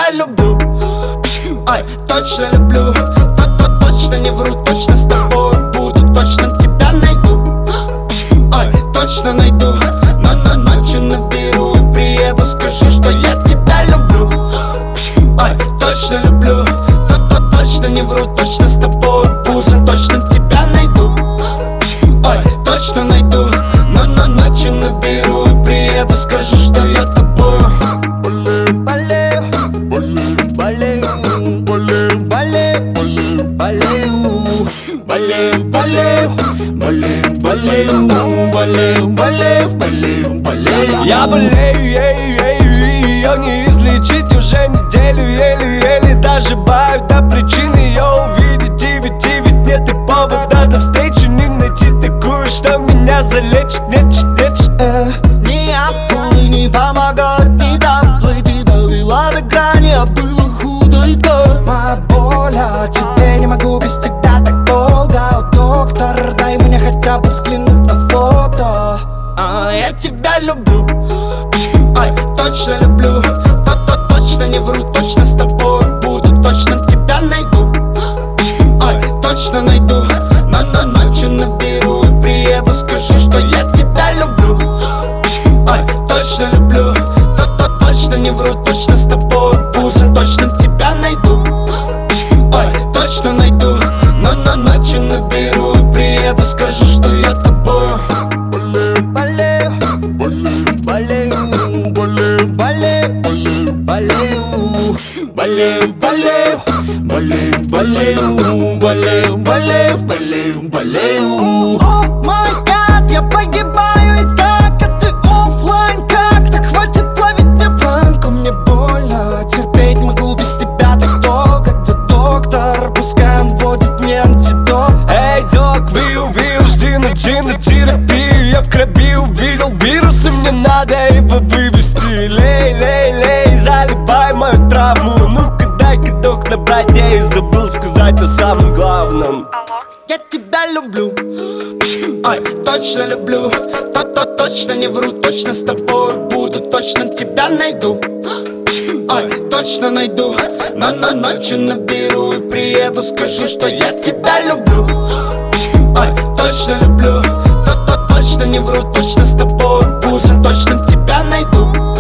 тебя люблю. Ай, точно люблю. Точно не вру, точно с тобой буду. Точно тебя найду. Ай, точно найду. Но ночью наберу и приеду. Скажу, что я тебя люблю. Ай, точно люблю. Точно не вру, точно с тобой буду. Точно тебя найду. Ай, точно найду. Но ночью наберу и приеду. Скажу, что я тобой болею, болею, болею, болею, болею, болею, болею, болею, болею, болею, болею, болею. Я болею, ее не излечить уже неделю. Еле-еле доживаю до причины ее увидеть. И ведь нет и повода до встречи не найти такую, что меня залечит. Не акулы не помогают, не доплыть. Ты довела до грани, а было худо и то. Моя боль, а тебе не могу без тебя так долго. О, доктор, дай мне хотя бы взглянуть на фото. Я тебя люблю. Ай, точно люблю. Точно не вру, точно с тобой буду. Точно тебя найду. Ай, точно найду. Но ночью наберу и приеду. Скажу, что я тебя люблю. Ай, точно люблю. Точно не вру, точно с тобой буду. Точно тебя найду. Ай, точно найду. Но ночью наберу и приеду. Скажу, что я тобой болею, болею, болею, болею, болею, болею, болею, болею, болею, болею, болею, болею, болею. О май гад, я погибаю и так, а ты оффлайн как? Так хватит ловить мне планку, мне больно. Терпеть могу без тебя так долго. Где доктор? Пускай он вводит мне антидот. Эй, док, вил, жди на терапию. Я в крови увидел вирусы, мне надо его вывести. Лей, заливай мою травму. Ну-ка дай-ка, док, набрать. Я и забыл сказать о самом главном. Я тебя люблю. Ай, точно люблю. Точно не вру, точно с тобой буду. Точно тебя найду. Ай, точно найду. Но ночью наберу и приеду. Скажу, что я тебя люблю. Ай, точно люблю. Точно не вру, точно с тобой буду. Точно тебя найду.